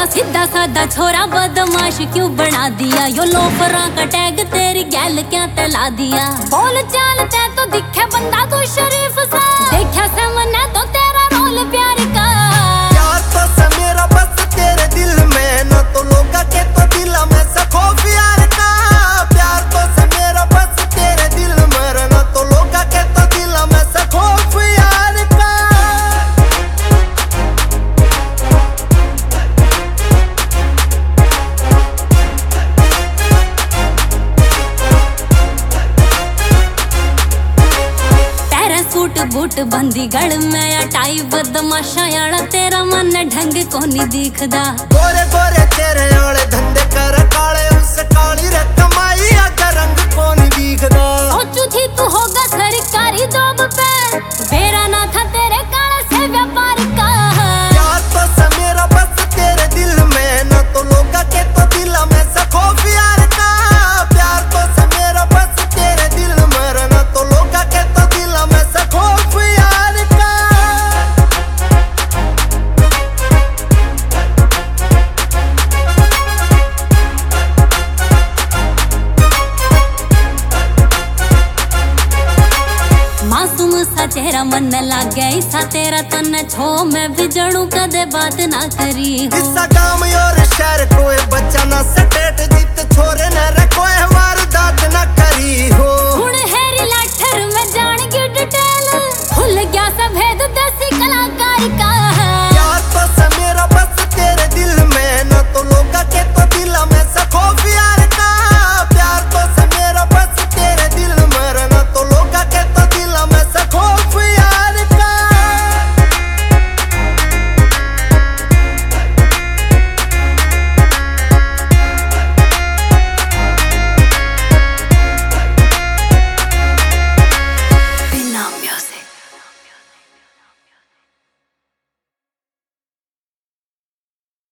सा सीधा साधा छोरा बदमाश क्यों बना दिया, यो लोफरा का टैग तेरी गैल क्या तला दिया। बोल चाल ते तो दिखे बंदा तू शरीफ सा, देखा से मना तो तेरा रोल प्यार का। प्यार तो से मेरा बस तेरे दिल में, न तो लोगा के तो दिल में से खौफ यार का। प्यार तो से मेरा बस तेरे दिल में, न तो लोगा के तो दिल में से खौफ यार का। सूट बूट बंदी गल में अटाई बदमाशा याड़ा, तेरा मन ढंग को नहीं दिखदा। गोरे गोरे तेरे वाले धंधे कर काले, उससे काली रे कमाई आका रंग को नहीं दिखदा। सोचू थी तू होगा सरकारी जॉब पे, मेरा ना था तेरे काला से व्यापार का। प्यार तो से मेरा बस तेरे दिल में, न तो लोगा के तो दिल में से खौफ यार का। प्यार तो से मेरा बस तेरे दिल में, न तो लोगा के तो दिल में से खौफ यार का। मासूम सा चेहरा मन लागे ऐसा तेरा तन छो, मैं भी जड़ू कदे बात ना करी हो। इसा गांव और शहर कोई बच्चा ना सटेट, जीत छोरे न रखो वारदात न करे।